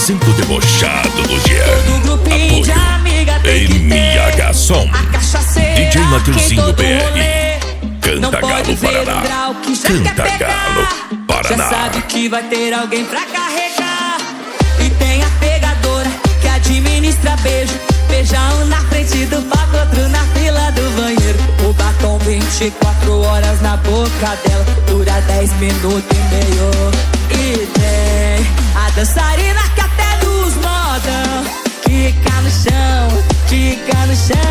G5 debochado do Jean. Todo grupinho de amiga tem que ter MH Som. a cachaceira, DJ Mateuzinho quem todo BR. rolê não Canta pode Galo, ver Paraná. o grau que já Canta quer pegar. Galo, Paraná. Já sabe que vai ter alguém pra carregar. E tem a pegadora que administra beijo. Beija um na frente do palco, outro na fila do banheiro. O batom 24 horas na boca dela, dura 10 minutos e meio. E tem a dançarina que até nos modão fica no chão, fica no chão.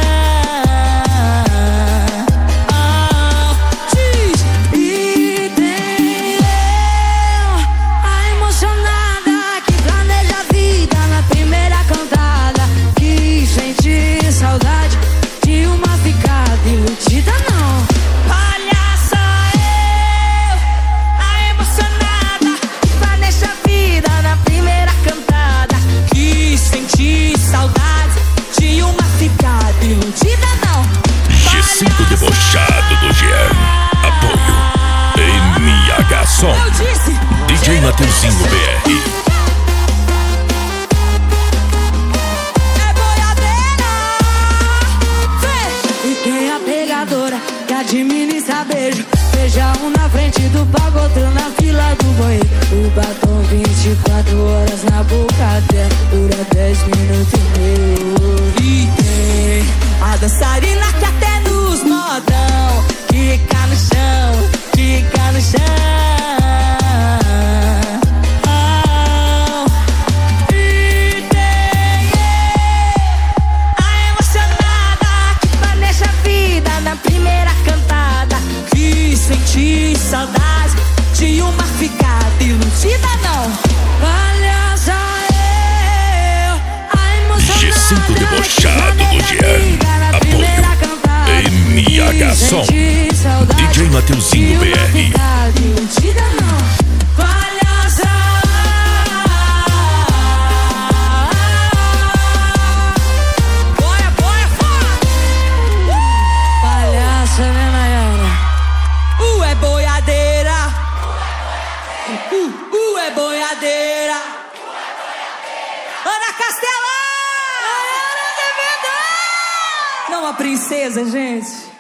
E tem eu, a emocionada que planeja a vida na primeira cantada, que sente saudade de uma ficada iludida, não. Palhaça eu, a emocionada que planeja a vida na primeira cantada, que sente saudade de uma ficada iludida, não. G5 debochado do Jean. Apoio MH Som. Eu disse, DJ Mateuzinho BR. é boiadeira. E tem a pegadora que administra beijo. Beija um na frente do palco, outro na fila do banheiro. O batom 24 horas na boca dela, dura 10 minutos e meio. E tem a dançarina que até nos modão fica no chão, fica no chão. E tem a emocionada que planeja a vida na primeira cantada, que sente saudade de uma ficada iludida, não. Palhaça eu, a emocionada G5 debochado que do planeja a Jean. vida na primeira Apoio cantada, MH que Som. sente saudade DJ Mateuzinho de uma BR. ficada iludida, não. Palhaça. Boia, boia, fora! Palhaça, né, Nayara? É boiadeira. É boiadeira. Ana Castela! Nayara, não, a princesa, gente.